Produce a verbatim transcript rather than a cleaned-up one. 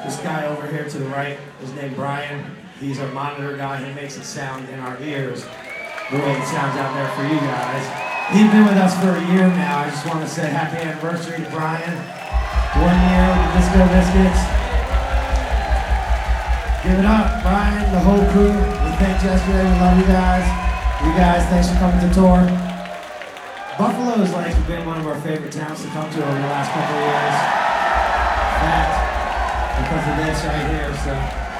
This guy over here to the right is named Brian. He's our monitor guy. He makes it sound in our ears the way it sounds out there for you guys. He's been with us for a year now. I just want to say happy anniversary to Brian. One year with the Disco Biscuits. Give it up, Brian, the whole crew. We thanked you yesterday. We love you guys. You guys, thanks for coming to tour. Buffalo has like been one of our favorite towns to come to over the last couple of years. Fact, because of this right here, so.